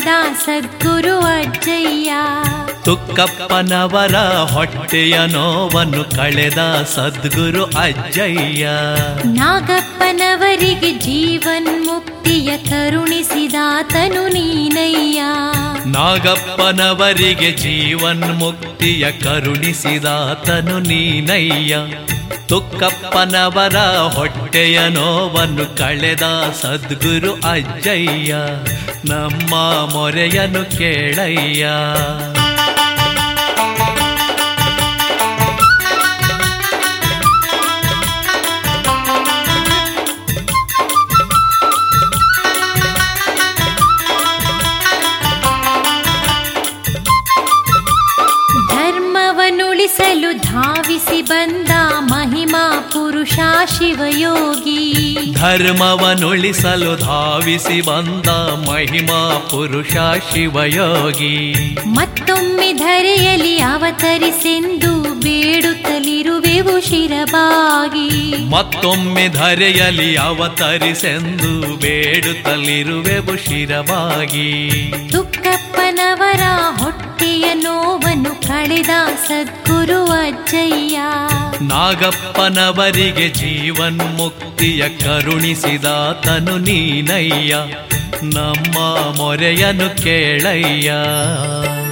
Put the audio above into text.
ಕಳೆದ ಸದ್ಗುರು ಅಜ್ಜಯ್ಯ. ತುಕ್ಕಪ್ಪನವರ ಹೊಟ್ಟೆಯ ನೋವನ್ನು ಕಳೆದ ಸದ್ಗುರು ಅಜ್ಜಯ್ಯ. ನಾಗಪ್ಪನವರಿಗೆ ಜೀವನ್ಮುಕ್ತಿಯ ಕರುಣಿಸಿದಾತನು ನೀನಯ್ಯ. ನಾಗಪ್ಪನವರಿಗೆ ಜೀವನ್ಮುಕ್ತಿಯ ಕರುಣಿಸಿದಾತನು ನೀನಯ್ಯ. ತುಕ್ಕಪ್ಪನವರ ಹೊಟ್ಟೆಯ ನೋವನ್ನು ಕಳೆದ ಸದ್ಗುರು ಅಜ್ಜಯ್ಯ. ನಮ್ಮ ಮೊರೆಯನ್ನು ಕೇಳಯ್ಯ. ಧರ್ಮವನ್ನುಳಿಸಲು ಧಾವಿಸಿ ಬಂದ ಮಹಿಮಾ ಪುರುಷ ಶಿವಯೋಗಿ. ಧರ್ಮವನ್ನುಳಿಸಲು ಧಾವಿಸಿ ಬಂದ ಮಹಿಮಾ ಪುರುಷ ಶಿವಯೋಗಿ. ಮತ್ತೊಮ್ಮೆ ಧರೆಯಲ್ಲಿ ಅವತರಿಸೆಂದು ಬೇಡುತ್ತಲಿರುವೆವು ಶಿರಬಾಗಿ. ಮತ್ತೊಮ್ಮೆ ಧರೆಯಲ್ಲಿ ಅವತರಿಸೆಂದು ಬೇಡುತ್ತಲಿರುವೆವು ಶಿರಬಾಗಿ. ತುಕ್ಕಪ್ಪನವರ ಹೊಟ್ಟೆಯ ನೋವನ್ನು ಕಳೆದ ಸದ್ಗುರು ಅಜ್ಜಯ್ಯ. ನಾಗಪ್ಪನವರಿಗೆ ಜೀವನ್ಮುಕ್ತಿಯ ಕರುಣಿಸಿದಾತನು ನೀನಯ್ಯ. ನಮ್ಮ ಮೊರೆಯನ್ನು ಕೇಳಯ್ಯ.